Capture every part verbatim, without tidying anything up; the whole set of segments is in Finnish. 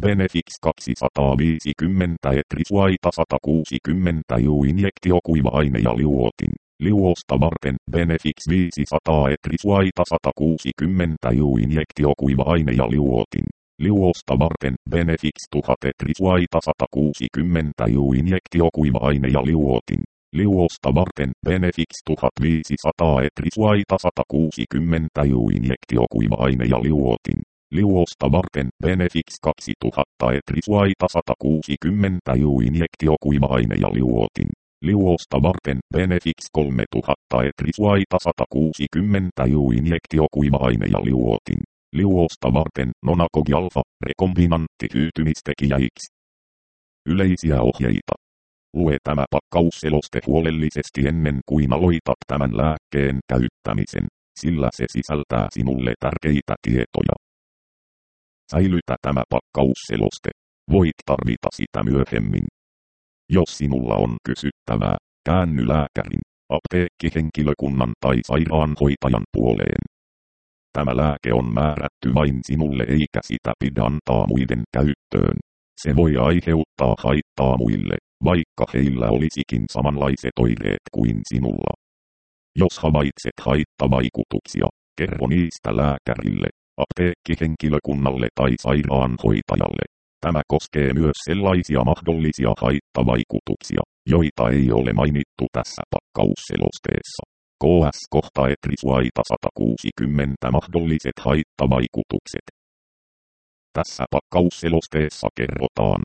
Benefix kaksisataaviisikymmentä Etrisuaita sata kuusikymmentä Ju-injektio kuiva-aine ja liuotin. Liuosta varten Benefix viisisataa Etrisuaita sata kuusikymmentä Ju-injektio kuiva-aine ja liuotin. Liuosta varten Benefix tuhat Etrisuaita sata kuusikymmentä Ju-injektio kuiva-aine ja liuotin. Liuosta varten Benefix tuhatviisisataa Etrisuaita sata kuusikymmentä Ju-injektio kuiva-aine ja liuotin. Liuosta varten Benefix kaksituhatta Etrisuaita sata kuusikymmentä Ju-injektio kuiva-aine ja liuotin. Liuosta varten Benefix kolmetuhatta Etrisuaita sata kuusikymmentä Ju-injektio kuiva-aine ja liuotin. Liuosta varten Nonacog Alpha rekombinantti hyytymistekijä X. Yleisiä ohjeita. Lue tämä pakkausseloste huolellisesti ennen kuin aloitat tämän lääkkeen käyttämisen, sillä se sisältää sinulle tärkeitä tietoja. Säilytä tämä pakkausseloste. Voit tarvita sitä myöhemmin. Jos sinulla on kysyttävää, käänny lääkärin, apteekkihenkilökunnan tai sairaanhoitajan puoleen. Tämä lääke on määrätty vain sinulle eikä sitä pidä antaa muiden käyttöön. Se voi aiheuttaa haittaa muille, vaikka heillä olisikin samanlaiset oireet kuin sinulla. Jos havaitset haittavaikutuksia, kerro niistä lääkärille, apteekkihenkilökunnalle tai sairaanhoitajalle. Tämä koskee myös sellaisia mahdollisia haittavaikutuksia, joita ei ole mainittu tässä pakkausselosteessa. K S kohta Etrisuaita sata kuusikymmentä mahdolliset haittavaikutukset. Tässä pakkausselosteessa kerrotaan.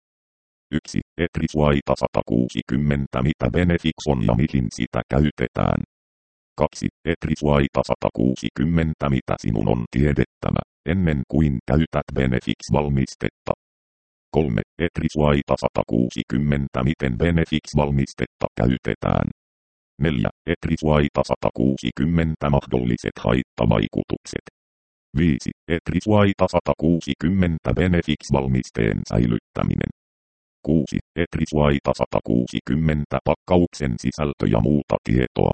yksi. Etrisuaita sata kuusikymmentä mitä Benefix on ja mihin sitä käytetään. kaksi. Etrisuaita sata kuusikymmentä mitä sinun on tiedettävä, ennen kuin käytät Benefix-valmistetta. kolme. Etrisuaita sata kuusikymmentä miten Benefix-valmistetta käytetään. neljä. Etrisuaita sata kuusikymmentä mahdolliset haittavaikutukset. viisi. Etrisuaita sata kuusikymmentä Benefix-valmisteen säilyttäminen. kuusi. Etrisuaita sata kuusikymmentä pakkauksen sisältö ja muuta tietoa.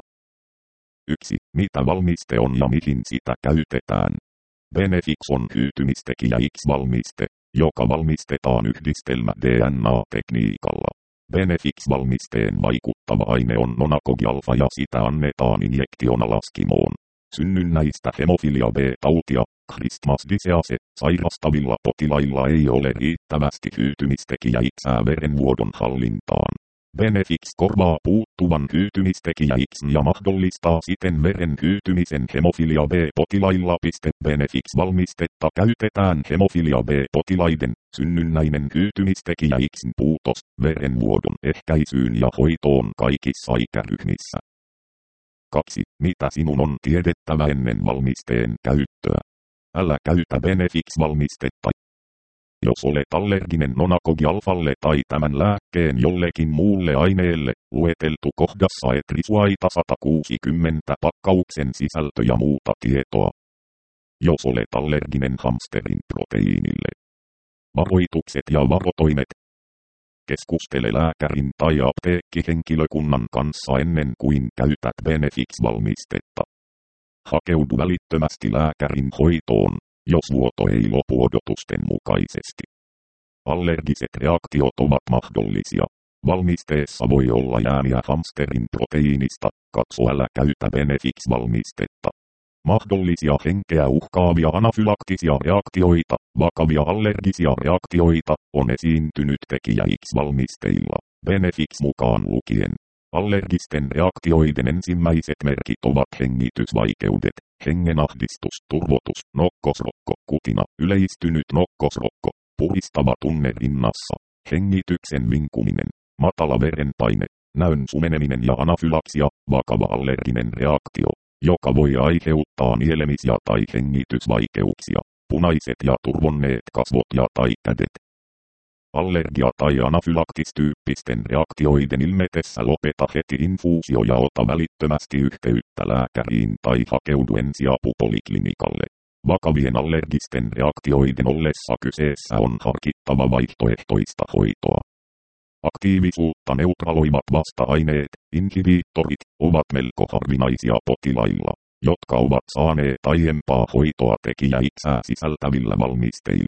yksi. Mitä valmiste on ja mihin sitä käytetään? Benefix on hyytymistekijä X-valmiste, joka valmistetaan yhdistelmä D N A-tekniikalla. Benefix-valmisteen vaikuttava aine on Nonacog Alpha ja sitä annetaan injektiona laskimoon. Synnynnäistä hemofilia B-tautia, Christmas disease, sairastavilla potilailla ei ole riittävästi hyytymistekijä X:ää verenvuodon hallintaan. Benefix korvaa puuttuvan hyytymistekijä X ja mahdollistaa siten veren hyytymisen hemofilia B-potilailla. Benefix-valmistetta käytetään hemofilia B-potilaiden synnynnäinen hyytymistekijä X:n puutos verenvuodon ehkäisyyn ja hoitoon kaikissa ikäryhmissä. kaksi. Mitä sinun on tiedettävä ennen valmisteen käyttöä? Älä käytä Benefix-valmistetta. Jos olet allerginen Nonacog Alphalle tai tämän lääkkeen jollekin muulle aineelle, lueteltu kohdassa Etrisuaita sata kuusikymmentä pakkauksen sisältö ja muuta tietoa. Jos olet allerginen hamsterin proteiinille. Varoitukset ja varotoimet. Keskustele lääkärin tai apteekkihenkilökunnan kanssa ennen kuin käytät Benefix-valmistetta. Hakeudu välittömästi lääkärin hoitoon, jos vuoto ei lopu odotusten mukaisesti. Allergiset reaktiot ovat mahdollisia. Valmisteessa voi olla jäämiä hamsterin proteiinista, katso älä käytä Benefix-valmistetta. Mahdollisia henkeä uhkaavia anafylaktisia reaktioita, vakavia allergisia reaktioita, on esiintynyt tekijä X-valmisteilla, Benefix mukaan lukien. Allergisten reaktioiden ensimmäiset merkit ovat hengitysvaikeudet, hengenahdistus, turvotus, nokkosrokko, kutina, yleistynyt nokkosrokko, puristava tunne rinnassa, hengityksen vinkuminen, matala verenpaine, näön sumeneminen ja anafylaksia, vakava allerginen reaktio, joka voi aiheuttaa nielemisiä tai hengitysvaikeuksia, punaiset ja turvonneet kasvot ja tai kädet. Allergia- tai anafylaktistyyppisten reaktioiden ilmetessä lopeta heti infuusio ja ota välittömästi yhteyttä lääkäriin tai hakeudu ensiapupoliklinikalle. Vakavien allergisten reaktioiden ollessa kyseessä on harkittava vaihtoehtoista hoitoa. Aktiivisuutta neutraloivat vasta-aineet, inhibiittorit, ovat melko harvinaisia potilailla, jotka ovat saaneet aiempaa hoitoa tekijä X:ää sisältävillä valmisteilla.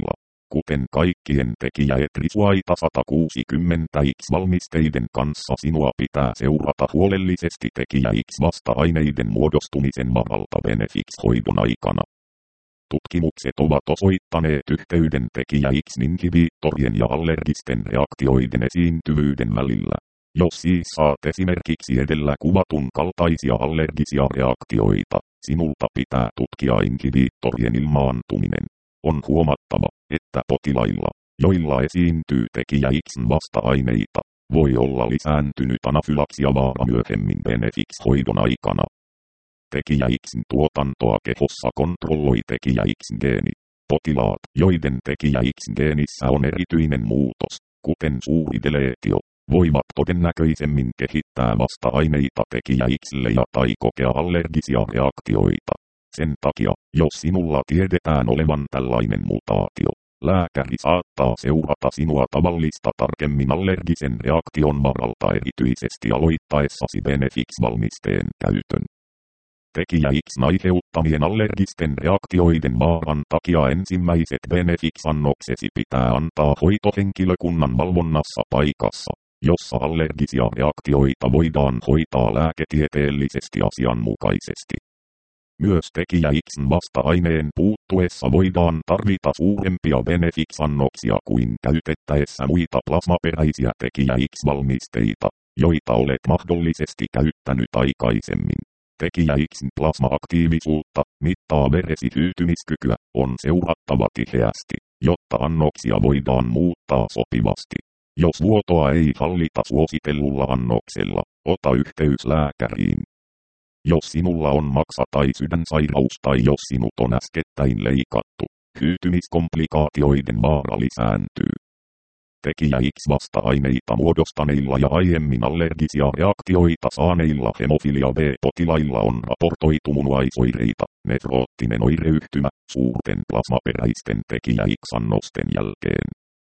Kuten kaikkien tekijäetrisuaita sata kuusikymmentä X-valmisteiden kanssa sinua pitää seurata huolellisesti tekijä X-vasta-aineiden muodostumisen varalta Benefix-hoidon aikana. Tutkimukset ovat osoittaneet yhteyden tekijä X-inhibiittorien ja allergisten reaktioiden esiintyvyyden välillä. Jos siis saat esimerkiksi edellä kuvatun kaltaisia allergisia reaktioita, sinulta pitää tutkia inhibiittorien ilmaantuminen. On huomattava, että potilailla, joilla esiintyy tekijä X:n vasta-aineita, voi olla lisääntynyt anafylaksiavaara myöhemmin Benefix-hoidon aikana. Tekijä X:n tuotantoa kehossa kontrolloi tekijä X-geeni. Potilaat, joiden tekijä X-geenissä on erityinen muutos, kuten suuri deleetio, voivat todennäköisemmin kehittää vasta-aineita tekijä X:lle ja tai kokea allergisia reaktioita. Sen takia, jos sinulla tiedetään olevan tällainen mutaatio, lääkäri saattaa seurata sinua tavallista tarkemmin allergisen reaktion varalta erityisesti aloittaessasi Benefix-valmisteen käytön. Tekijä X:n aiheuttamien allergisten reaktioiden vaaran takia ensimmäiset Benefix-annoksesi pitää antaa hoitohenkilökunnan valvonnassa paikassa, jossa allergisia reaktioita voidaan hoitaa lääketieteellisesti asianmukaisesti. Myös tekijä X:n vasta-aineen puuttuessa voidaan tarvita suurempia Benefix-annoksia kuin käytettäessä muita plasmaperäisiä tekijä X-valmisteita, joita olet mahdollisesti käyttänyt aikaisemmin. Tekijä X:n plasma-aktiivisuutta, mittaa veresi hyytymiskykyä, on seurattava tiheästi, jotta annoksia voidaan muuttaa sopivasti. Jos vuotoa ei hallita suositellulla annoksella, ota yhteys lääkäriin. Jos sinulla on maksa- tai sydänsairaus tai jos sinut on äskettäin leikattu, hyytymiskomplikaatioiden vaara lisääntyy. Tekijä X-vasta-aineita muodostaneilla ja aiemmin allergisia reaktioita saaneilla hemofilia B-potilailla on raportoitu munuaisoireita, nefroottinen oireyhtymä, suurten plasmaperäisten tekijä X-annosten jälkeen.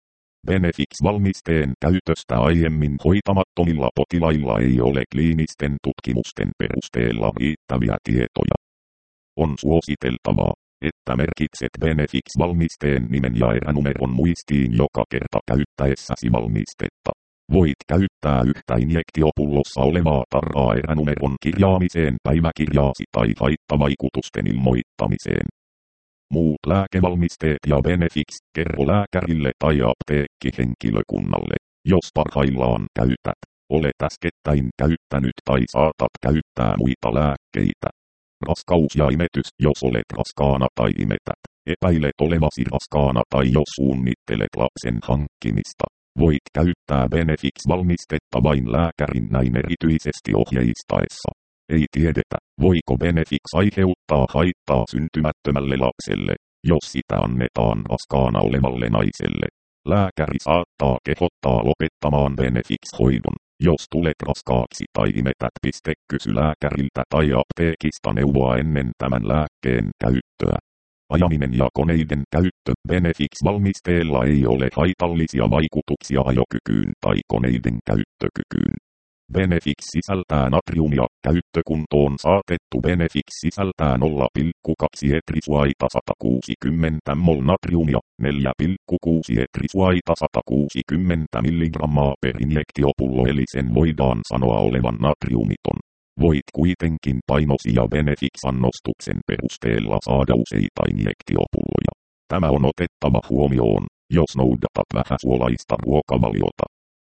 Benefix-valmisteen käytöstä aiemmin hoitamattomilla potilailla ei ole kliinisten tutkimusten perusteella riittäviä tietoja. On suositeltavaa, että merkitset Benefix-valmisteen nimen ja eränumeron muistiin joka kerta käyttäessäsi valmistetta. Voit käyttää yhtä injektiopullossa olevaa tarraa eränumeron kirjaamiseen päiväkirjaasi tai haittavaikutusten ilmoittamiseen. Muut lääkevalmisteet ja Benefix kerro lääkärille tai apteekkihenkilökunnalle, jos parhaillaan käytät, olet äskettäin käyttänyt tai saatat käyttää muita lääkkeitä. Raskaus ja imetys, jos olet raskaana tai imetät, epäilet olevasi raskaana tai jos suunnittelet lapsen hankkimista, voit käyttää Benefix-valmistetta vain lääkärin näin erityisesti ohjeistaessa. Ei tiedetä, voiko Benefix aiheuttaa haittaa syntymättömälle lapselle, jos sitä annetaan raskaana olevalle naiselle. Lääkäri saattaa kehottaa lopettamaan Benefix-hoidon, jos tulet raskaaksi tai imetät. Kysy lääkäriltä tai apteekista neuvoa ennen tämän lääkkeen käyttöä. Ajaminen ja koneiden käyttö. Benefix-valmisteella ei ole haitallisia vaikutuksia ajokykyyn tai koneiden käyttökykyyn. Benefix sisältää natriumia, käyttökuntoon saatettu Benefix sisältää nolla pilkku kaksi etrisuaita sata kuusikymmentä mol natriumia, neljä pilkku kuusi etrisuaita sata kuusikymmentä milligrammaa per injektiopullo eli sen voidaan sanoa olevan natriumiton. Voit kuitenkin painosi ja Benefix-annostuksen perusteella saada useita injektiopulloja. Tämä on otettava huomioon, jos noudatat vähäsuolaista ruokavaliota.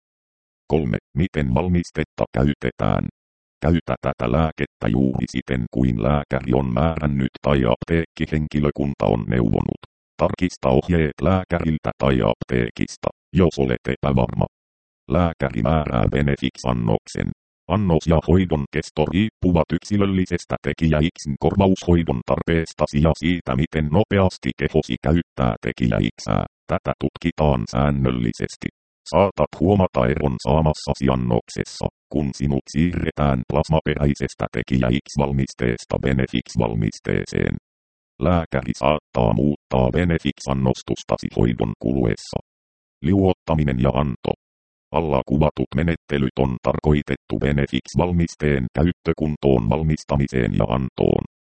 kolme. Miten valmistetta käytetään? Käytä tätä lääkettä juuri siten kuin lääkäri on määrännyt tai apteekkihenkilökunta on neuvonut. Tarkista ohjeet lääkäriltä tai apteekista, jos olet epävarma. Lääkäri määrää Benefix-annoksen. Annos ja hoidon kesto riippuvat yksilöllisestä tekijä X:n korvaushoidon tarpeestasi ja siitä miten nopeasti kehosi käyttää tekijä X:ää. Tätä tutkitaan säännöllisesti. Saatat huomata eron saamassasi annoksessa, kun sinut siirretään plasmaperäisestä tekijä X-valmisteesta Benefix-valmisteeseen. Lääkäri saattaa muuttaa Benefix-annostustasi hoidon kuluessa. Liuottaminen ja anto. Alla kuvatut menettelyt on tarkoitettu Benefix-valmisteen käyttökuntoon valmistamiseen ja antoon.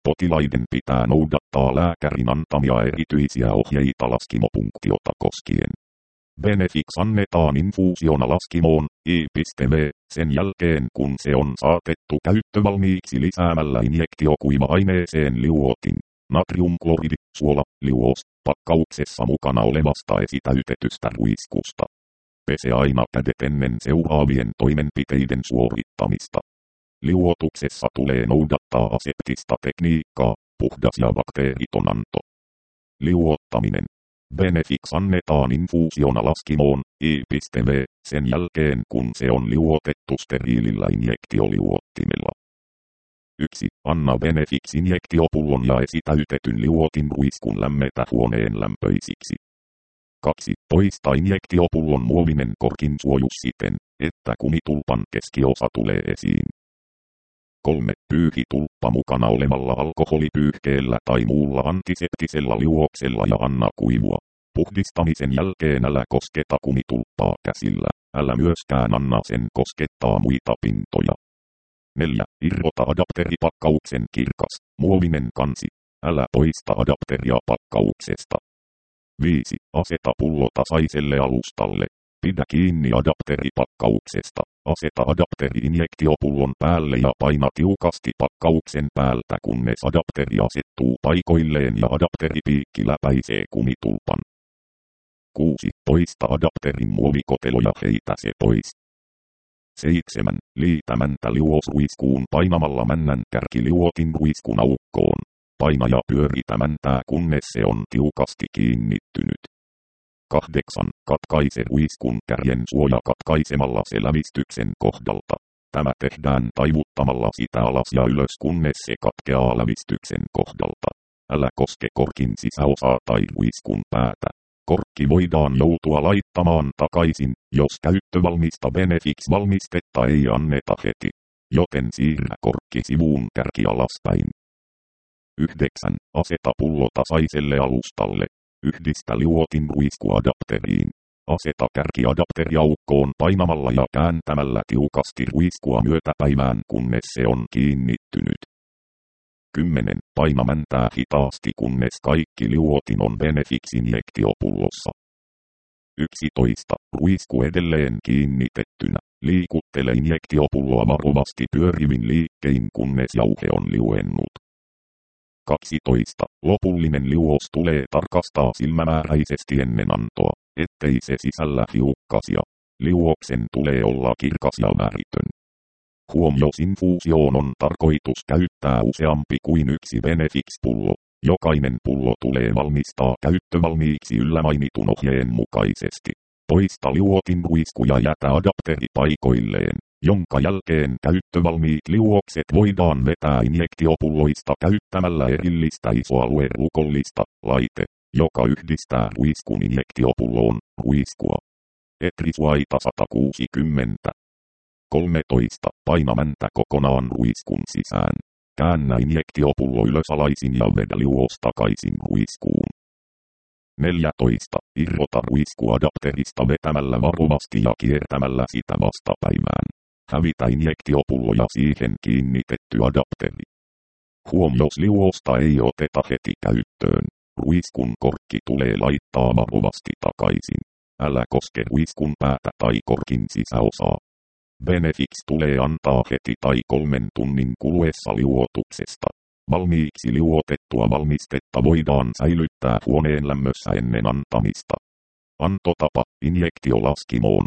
Potilaiden pitää noudattaa lääkärin antamia erityisiä ohjeita laskimopunktiota koskien. Benefix annetaan infuusiona laskimoon, I V, sen jälkeen kun se on saatettu käyttövalmiiksi lisäämällä injektiokuiva-aineeseen liuotin, natriumkloridi, suola, liuos, pakkauksessa mukana olevasta esitäytetystä ruiskusta. Pese aina kädet ennen seuraavien toimenpiteiden suorittamista. Liuotuksessa tulee noudattaa aseptista tekniikkaa, puhdas ja bakteeriton anto. Liuottaminen. Benefix annetaan infuusiona laskimoon, I V, sen jälkeen kun se on liuotettu steriilillä injektioliuottimella. yksi. Anna Benefix-injektiopullon ja esitäytetyn liuotin ruiskun lämmetä huoneen lämpöisiksi. kaksi. Poista injektiopullon muovinen korkin suojus siten, että kumitulpan keskiosa tulee esiin. kolme. Pyyhi tulppa mukana olevalla alkoholipyyhkeellä tai muulla antiseptisellä liuoksella ja anna kuivua. Puhdistamisen jälkeen älä kosketa kumitulppaa käsillä, älä myöskään anna sen koskettaa muita pintoja. neljä. Irrota adapteripakkauksen kirkas, muovinen kansi. Älä poista adapteria pakkauksesta. viisi. Aseta pullo tasaiselle alustalle. Pidä kiinni adapteripakkauksesta. Aseta adapteri-injektiopullon päälle ja paina tiukasti pakkauksen päältä kunnes adapteri asettuu paikoilleen ja adapteripiikki läpäisee kumitulpan. kuusi. Poista adapterin muovikotelo ja heitä se pois. seitsemän. Liitä mäntä liuosruiskuun painamalla männän kärkiliuotin ruiskun aukkoon. Paina ja pyöritä mäntää kunnes se on tiukasti kiinnittynyt. kahdeksan. Katkaise ruiskun kärjen suoja katkaisemalla se lävistyksen kohdalta. Tämä tehdään taivuttamalla sitä alas ja ylös kunnes se katkeaa lävistyksen kohdalta. Älä koske korkin sisäosaa tai ruiskun päätä. Korkki voidaan joutua laittamaan takaisin, jos käyttövalmista Benefix-valmistetta ei anneta heti. Joten siirrä korkki sivuun kärki alaspäin. yhdeksän. Aseta pullo tasaiselle alustalle. Yhdistä liuotin ruiskuadapteriin. Aseta kärki adapteriaukkoon painamalla ja kääntämällä tiukasti ruiskua myötäpäivään kunnes se on kiinnittynyt. kymmenen. Paina mäntää hitaasti kunnes kaikki liuotin on Benefix-injektiopullossa. yksitoista. Ruisku edelleen kiinnitettynä. Liikuttele injektiopulloa varovasti pyörivin liikkein kunnes jauhe on liuennut. kaksitoista. Lopullinen liuos tulee tarkastaa silmämääräisesti ennen antoa, ettei se sisällä hiukkasia. Liuoksen tulee olla kirkas ja väritön. Huom, jos infuusioon on tarkoitus käyttää useampi kuin yksi Benefix-pullo, jokainen pullo tulee valmistaa käyttövalmiiksi yllämainitun ohjeen mukaisesti. Poista liuotin ruisku ja jätä adapteri paikoilleen, jonka jälkeen käyttövalmiit liuokset voidaan vetää injektiopulloista käyttämällä erillistä isoaluerukollista laite, joka yhdistää ruiskun injektiopulloon ruiskua. Etrisuaita sata kuusikymmentä. kolmetoista. Paina mäntä kokonaan ruiskun sisään. Käännä injektiopullo ylösalaisin ja vedä liuos takaisin ruiskuun. neljätoista. Irrota ruiskuadapterista vetämällä varovasti ja kiertämällä sitä vastapäivään. Hävitä injektiopullo ja siihen kiinnitetty adapteri. Huom, jos liuosta ei oteta heti käyttöön. Ruiskun korkki tulee laittaa varovasti takaisin. Älä koske ruiskun päätä tai korkin sisäosaa. Benefix tulee antaa heti tai kolmen tunnin kuluessa liuotuksesta. Valmiiksi liuotettua valmistetta voidaan säilyttää huoneen lämmössä ennen antamista. Antotapa, injektio laskimoon.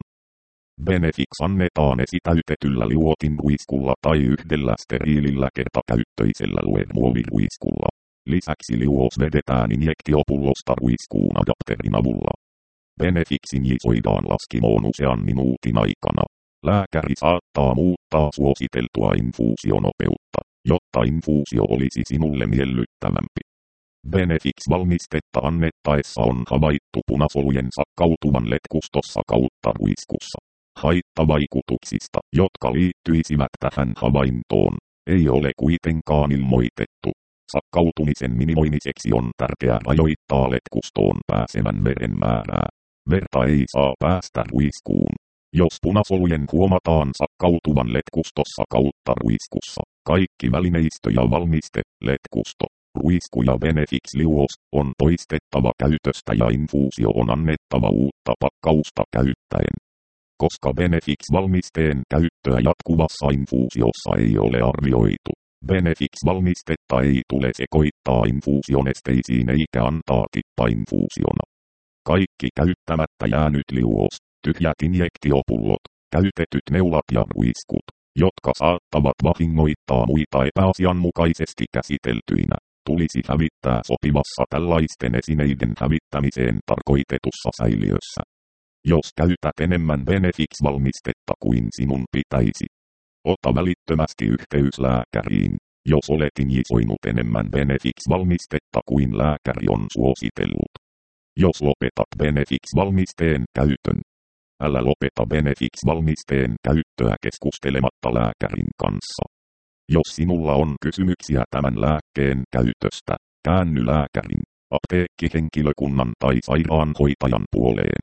Benefix annetaan esitäytetyllä liuotin ruiskulla tai yhdellä steriilillä kertakäyttöisellä luemuoviruiskulla. Lisäksi liuos vedetään injektiopullosta ruiskuun adapterin avulla. Benefix injisoidaan laskimoon usean minuutin aikana. Lääkäri saattaa muuttaa suositeltua infuusionopeutta, jotta infuusio olisi sinulle miellyttävämpi. Benefix-valmistetta annettaessa on havaittu punasolujen sakkautuvan letkustossa kautta ruiskussa. Haittavaikutuksista, jotka liittyisivät tähän havaintoon, ei ole kuitenkaan ilmoitettu. Sakkautumisen minimoimiseksi on tärkeää rajoittaa letkustoon pääsevän veren määrää. Verta ei saa päästä ruiskuun. Jos punasolujen huomataan sakkautuvan letkustossa kautta ruiskussa, kaikki välineistö ja valmiste, letkusto, ruisku ja Benefix-liuos on poistettava käytöstä ja infuusio on annettava uutta pakkausta käyttäen. Koska Benefix-valmisteen käyttöä jatkuvassa infuusiossa ei ole arvioitu, Benefix-valmistetta ei tule sekoittaa infuusionesteisiin eikä antaa tippainfuusiona. Kaikki käyttämättä jäänyt liuos, tyhjät injektiopullot, käytetyt neulat ja ruiskut, jotka saattavat vahingoittaa muita epäasianmukaisesti käsiteltyinä, tulisi hävittää sopivassa tällaisten esineiden hävittämiseen tarkoitetussa säiliössä. Jos käytät enemmän Benefix-valmistetta kuin sinun pitäisi, ota välittömästi yhteys lääkäriin, jos olet injisoinut enemmän Benefix-valmistetta kuin lääkäri on suositellut. Jos lopetat Benefix-valmisteen käytön, älä lopeta Benefix-valmisteen käyttöä keskustelematta lääkärin kanssa. Jos sinulla on kysymyksiä tämän lääkkeen käytöstä, käänny lääkärin, apteekkihenkilökunnan tai sairaanhoitajan puoleen.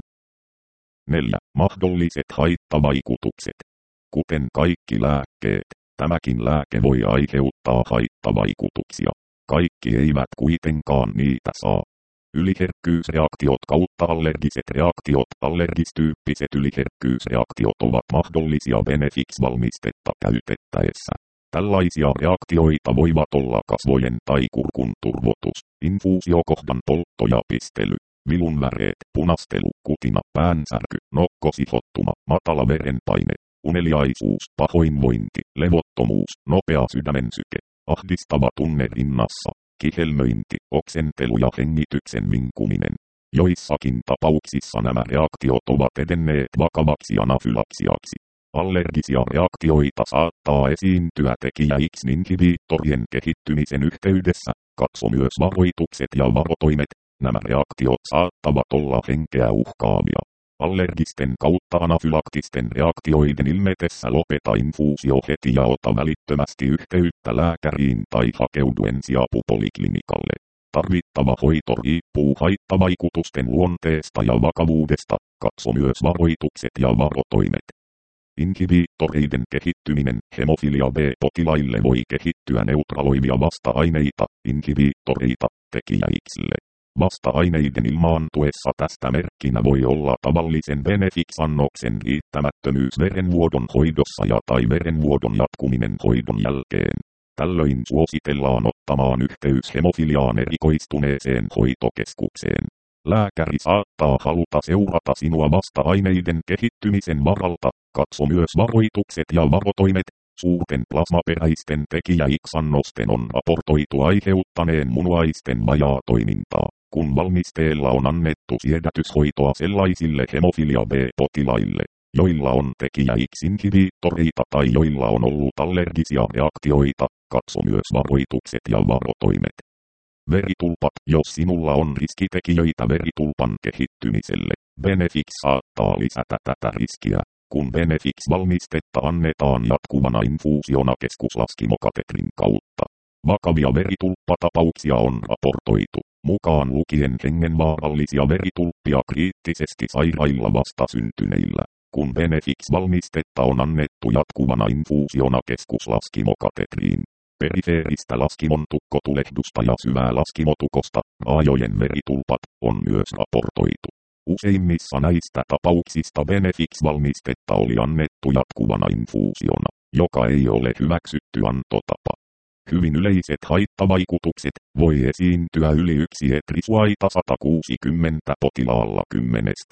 neljä. Mahdolliset haittavaikutukset. Kuten kaikki lääkkeet, tämäkin lääke voi aiheuttaa haittavaikutuksia. Kaikki eivät kuitenkaan niitä saa. Yliherkkyysreaktiot kautta allergiset reaktiot. Allergistyyppiset yliherkkyysreaktiot ovat mahdollisia Benefix-valmistetta käytettäessä. Tällaisia reaktioita voivat olla kasvojen tai kurkun turvotus, infuusiokohdan poltto ja pistely, vilunväreet, punastelu, kutina, päänsärky, nokkosihottuma, matala verenpaine, uneliaisuus, pahoinvointi, levottomuus, nopea sydämensyke, ahdistava tunne rinnassa, kihelmöinti, oksentelu ja hengityksen vinkuminen. Joissakin tapauksissa nämä reaktiot ovat edenneet vakavaksi anafylaksiaksi. Allergisia reaktioita saattaa esiintyä tekijä X-inhibiittorien kehittymisen yhteydessä. Katso myös varoitukset ja varotoimet. Nämä reaktiot saattavat olla henkeä uhkaavia. Allergisten kautta anafylaktisten reaktioiden ilmetessä lopeta infuusio heti ja ota välittömästi yhteyttä lääkäriin tai hakeudu ensiapupoliklinikalle. Tarvittava hoito riippuu haittavaikutusten luonteesta ja vakavuudesta. Katso myös varoitukset ja varotoimet. Inhibiittoreiden kehittyminen hemofilia B-potilaille voi kehittyä neutraloivia vasta-aineita, inhibiittoreita, tekijä X:lle. Vasta-aineiden ilmaantuessa tästä merkkinä voi olla tavallisen Benefix-annoksen riittämättömyys verenvuodon hoidossa ja tai verenvuodon jatkuminen hoidon jälkeen. Tällöin suositellaan ottamaan yhteys hemofiliaan erikoistuneeseen hoitokeskukseen. Lääkäri saattaa haluta seurata sinua vasta-aineiden kehittymisen varalta. Katso myös varoitukset ja varotoimet. Suurten plasmaperäisten tekijä X-annosten on raportoitu aiheuttaneen munuaisten vajaatoimintaa, kun valmisteella on annettu siedätyshoitoa sellaisille hemofilia B-potilaille, joilla on tekijä X-inhibiittoreita tai joilla on ollut allergisia reaktioita. Katso myös varoitukset ja varotoimet. Veritulpat. Jos sinulla on riskitekijöitä veritulpan kehittymiselle, Benefix saattaa lisätä tätä riskiä. Kun Benefix-valmistetta annetaan jatkuvana infuusiona keskuslaskimokatetrin kautta, vakavia veritulppatapauksia on raportoitu, mukaan lukien hengenvaarallisia veritulppia kriittisesti sairailla vastasyntyneillä. Kun Benefix-valmistetta on annettu jatkuvana infuusiona keskuslaskimokatetriin, perifeeristä laskimon tukkotulehdusta ja syvää laskimotukosta, raajojen veritulpat, on myös raportoitu. Useimmissa näistä tapauksista Benefix-valmistetta oli annettu jatkuvana infuusiona, joka ei ole hyväksytty antotapa. Hyvin yleiset haittavaikutukset voi esiintyä yli yksi etrisuaita sata kuusikymmentä potilaalla kymmenestä.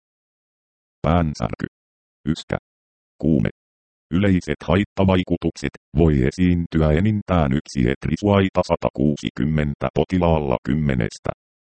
Päänsärky, yskä, kuume. Yleiset haittavaikutukset voi esiintyä enintään yksi etrisuaita sata kuusikymmentä potilaalla kymmenestä.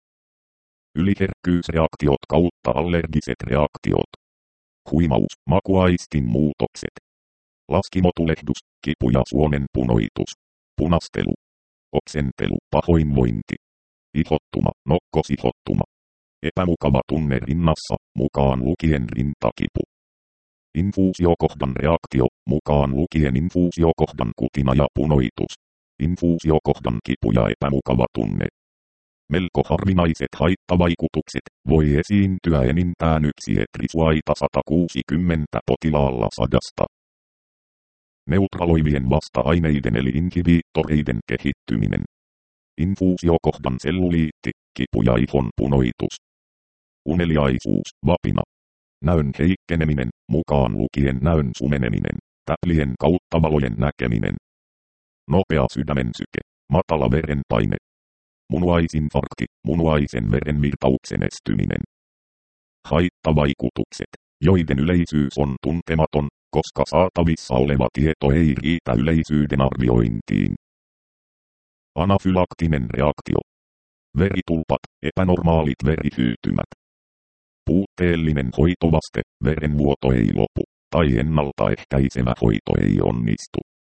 Yliherkkyysreaktiot kautta allergiset reaktiot. Huimaus, makuaistin muutokset. Laskimotulehdus, kipu ja suonen punoitus. Punastelu. Oksentelu, pahoinvointi. Ihottuma, nokkosihottuma. Epämukava tunne rinnassa, mukaan lukien rintakipu. Infuusiokohdan reaktio, mukaan lukien infuusiokohdan kutina ja punoitus. Infuusiokohdan kipu ja epämukava tunne. Melko harvinaiset haittavaikutukset voi esiintyä enintään yksi etrisuaita sata kuusikymmentä potilaalla sadasta. Neutraloivien vasta-aineiden eli inhibiittoreiden kehittyminen. Infuusiokohdan selluliitti, kipu ja ihon punoitus. Uneliaisuus, vapina. Näön heikkeneminen, mukaan lukien näön sumeneminen, täplien kautta valojen näkeminen. Nopea sydämensyke, matala verenpaine. Munuaisinfarkti, munuaisen verenvirtauksen estyminen. Haittavaikutukset, joiden yleisyys on tuntematon, koska saatavissa oleva tieto ei riitä yleisyyden arviointiin. Anafylaktinen reaktio. Veritulpat, epänormaalit verihyytymät. Puutteellinen hoitovaste, verenvuoto ei lopu, tai ennaltaehkäisevä hoito ei onnistu.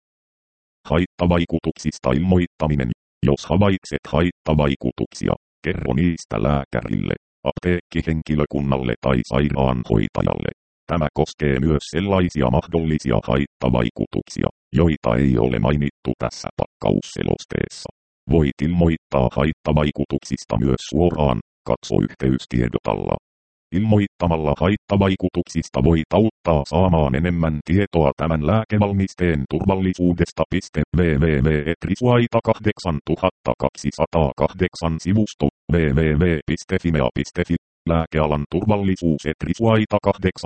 Haittavaikutuksista ilmoittaminen. Jos havaitset haittavaikutuksia, kerro niistä lääkärille, apteekkihenkilökunnalle tai sairaanhoitajalle. Tämä koskee myös sellaisia mahdollisia haittavaikutuksia, joita ei ole mainittu tässä pakkausselosteessa. Voit ilmoittaa haittavaikutuksista myös suoraan, katso yhteystiedot alla. Ilmoittamalla haittavaikutuksista voit auttaa saamaan enemmän tietoa tämän lääkevalmisteen turvallisuudesta. www piste etrisuaita kahdeksantuhattakaksisataakahdeksan sivusto www piste fimea piste fi Lääkealan turvallisuus Etrisuaita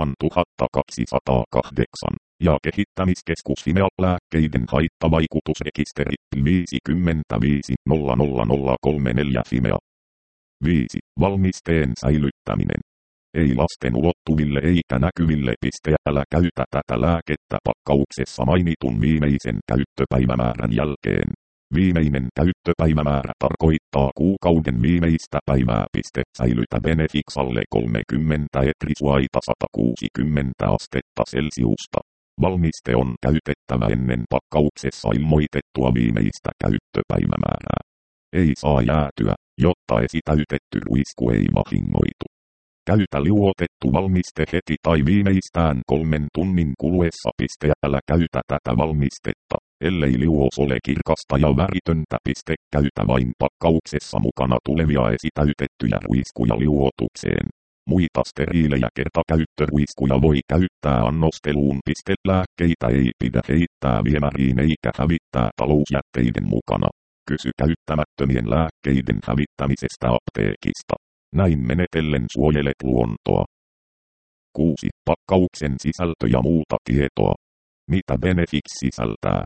kahdeksantuhattakaksisataakahdeksan ja kehittämiskeskus Fimea lääkkeiden haittavaikutusrekisteri viisikymmentäviisi nolla nolla nolla kolmekymmentäneljä Fimea. viisi. Valmisteen säilyttäminen. Ei lasten ulottuville eikä näkyville. Älä käytä tätä lääkettä pakkauksessa mainitun viimeisen käyttöpäivämäärän jälkeen. Viimeinen käyttöpäivämäärä tarkoittaa kuukauden viimeistä päivää. Säilytä Benefix alle kolmekymmentä etrisuaita sata kuusikymmentä astetta Celsiusta. Valmiste on käytettävä ennen pakkauksessa ilmoitettua viimeistä käyttöpäivämäärää. Ei saa jäätyä, jotta esitäytetty ruisku ei vahingoitu. Käytä liuotettu valmiste heti tai viimeistään kolmen tunnin kuluessa. Älä käytä tätä valmistetta, ellei liuos ole kirkasta ja väritöntä. Käytä vain pakkauksessa mukana tulevia esitäytettyjä ruiskuja liuotukseen. Muita steriilejä kertakäyttöruiskuja voi käyttää annosteluun. Lääkkeitä ei pidä heittää viemäriin eikä hävittää talousjätteiden mukana. Kysy käyttämättömien lääkkeiden hävittämisestä apteekista. Näin menetellen suojelet luontoa. kuusi. Pakkauksen sisältö ja muuta tietoa. Mitä Benefix sisältää?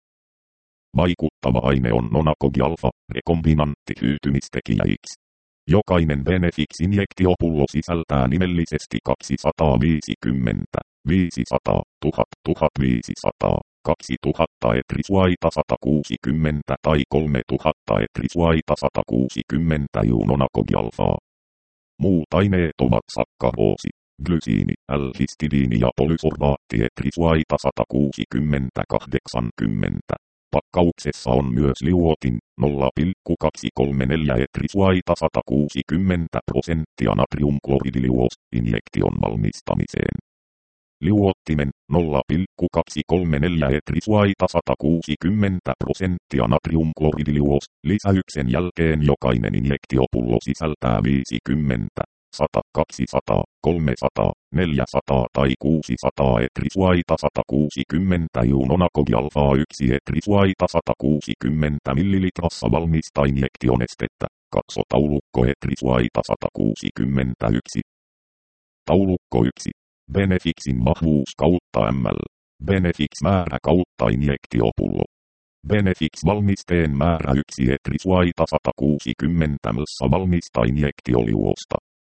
Vaikuttava aine on nonakogi-alfa, rekombinantti hyytymistekijä X. Jokainen Benefix-injektiopullo sisältää nimellisesti kaksisataaviisikymmentä, viisisataa, tuhat, tuhatviisisataa, kaksituhatta etrisuaita sata kuusikymmentä tai kolmetuhatta etrisuaita sata kuusikymmentä nonakogi-alfaa. Muut aineet ovat sakkaroosi, glysiini, L-histidiini ja polysorbaatti etrisuaita sata kuusikymmentä kahdeksankymmentä. Pakkauksessa on myös liuotin nolla pilkku kaksisataakolmekymmentäneljä etrisuaita sata kuusikymmentä prosenttia natriumkloridiliuos injektion valmistamiseen. Liuottimen nolla pilkku kaksisataakolmekymmentäneljä etrisuaita sata kuusikymmentä prosenttia natriumkloridiliuos lisäyksen jälkeen jokainen injektiopullo sisältää viisikymmentä, sata, kaksisataa, kolmesataa, neljäsataa tai kuusisataa etrisuaita sata kuusikymmentä nonakogi-alfaa yksi etrisuaita sata kuusikymmentä millilitrassa valmista injektionestettä. Katso taulukko etrisuaita sata kuusikymmentäyksi. Taulukko yksi. Benefixin vahvuus kautta ml. Benefix määrä kautta injektiopullo. Benefix valmisteen määrä yksi etrisuaita sata kuusikymmentä millilitrassa valmista injektioliuosta.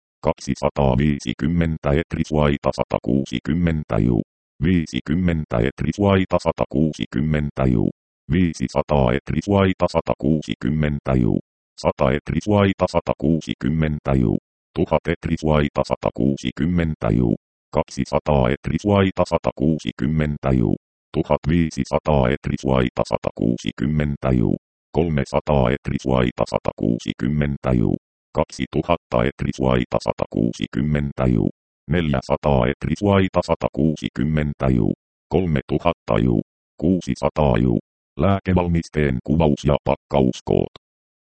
kaksisataaviisikymmentä etrisuaita sata kuusikymmentä ju. viisikymmentä etrisuaita sata kuusikymmentä ju. viisisataa etrisuaita sata kuusikymmentä ju. sata etrisuaita sata kuusikymmentä ju. tuhat etrisuaita sata kuusikymmentä ju. kaksisataa etrisuaita sata kuusikymmentä ju. tuhatviisisataa etrisuaita sata kuusikymmentä ju. kolmesataa etrisuaita sata kuusikymmentä ju. kaksituhatta etrisuaita sata kuusikymmentä ju. neljäsataa etrisuaita sata kuusikymmentä ju. kolmetuhatta ju. kuusisataa ju. Lääkevalmisteen kuvaus ja pakkauskoot.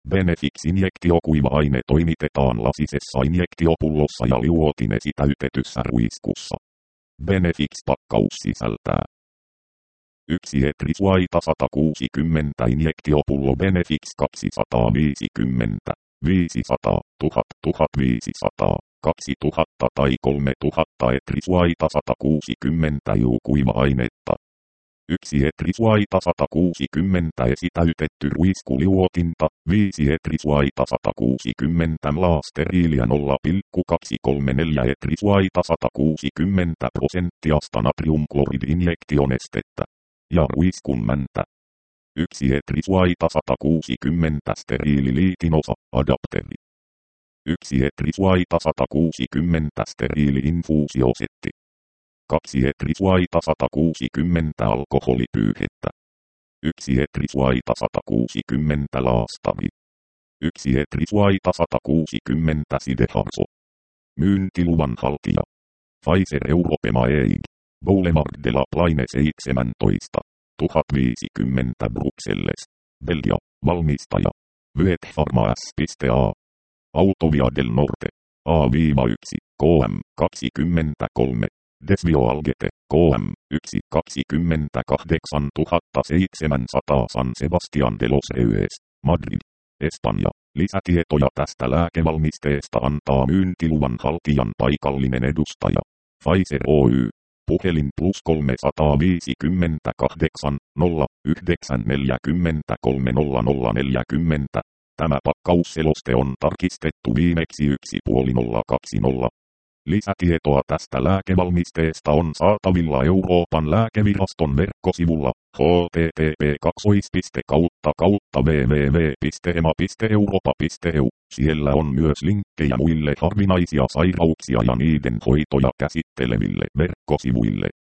Benefix-injektio kuiva-aine toimitetaan lasisessa injektiopullossa ja liuotin esitäytetyssä ruiskussa. Benefix-pakkaus sisältää yksi etrisuaita sata kuusikymmentä injektiopullo Benefix kaksisataaviisikymmentä, viisisataa, tuhat, tuhatviisisataa, kaksituhatta tai kolmetuhatta etrisuaita sata kuusikymmentä juu-kuiva-ainetta. yksi etrisuaita sata kuusikymmentä esitäytetty ruiskuliuotinta, viisi etrisuaita sata kuusikymmentä ml steriiliä nolla pilkku kaksisataakolmekymmentäneljä etrisuaita sata kuusikymmentä prosenttia natriumklorid-injektionestettä. Ja ruiskun mäntä. yksi etrisuaita sata kuusikymmentä steriililiitinosa, adapteri. yksi etrisuaita sata kuusikymmentä steriili-infuusiosetti. kaksi etrisuaita sata kuusikymmentä alkoholipyyhettä. yksi etrisuaita sata kuusikymmentä laastavi. yksi etrisuaita sata kuusikymmentä sideharso. Myyntiluvan haltija. Pfizer Europema E I G. Boulevard de la Plaine seitsemäntoista, tuhat viisikymmentä Bruxelles, Belgia, valmistaja. Vetpharma S.A. Autovia del Norte. A yksi, K M, kaksikymmentäkolme. Desvio Algete, K M, yksi, kaksikymmentäkahdeksantuhattaseitsemänsataa San Sebastian de los Reyes, Madrid, Espanja. Lisätietoja tästä lääkevalmisteesta antaa myyntiluvan haltijan paikallinen edustaja. Pfizer Oy. Puhelin plus kolmesataaviisikymmentäkahdeksan, nolla yhdeksän neljäkymmentäkolme nolla nolla neljäkymmentä. Tämä pakkausseloste on tarkistettu viimeksi yksi piste nolla kaksikymmentä. Lisätietoa tästä lääkevalmisteesta on saatavilla Euroopan lääkeviraston verkkosivulla h t t p kautta kautta w w w piste e m a piste europa piste e u. Siellä on myös linkkejä muille harvinaisia sairauksia ja niiden hoitoja käsitteleville verkkosivuille.